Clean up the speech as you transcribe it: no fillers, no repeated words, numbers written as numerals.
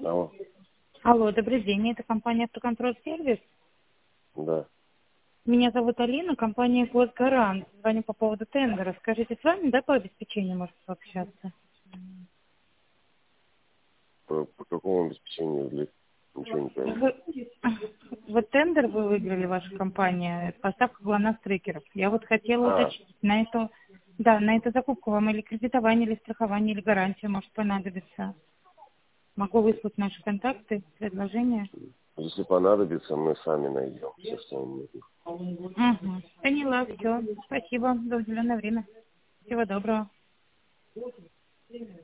Алло. Алло, добрый день. Это компания «Автоконтроль Сервис». Да. Меня зовут Алина, компания «Госгарант». Звоню по поводу тендера. Скажите, с вами, да, по обеспечению может пообщаться? По какому обеспечению для... Ничего не пойму. Вот тендер вы выиграли, ваша компания, поставка ГЛОНАСС-трекеров. Я вот хотела уточнить, на эту закупку вам или кредитование, или страхование, или гарантия может понадобиться. Могу выслать наши контакты, предложения. Если понадобится, мы сами найдем все, что нам нужно. Угу. Поняла, все. Спасибо за уделенное время. Всего доброго.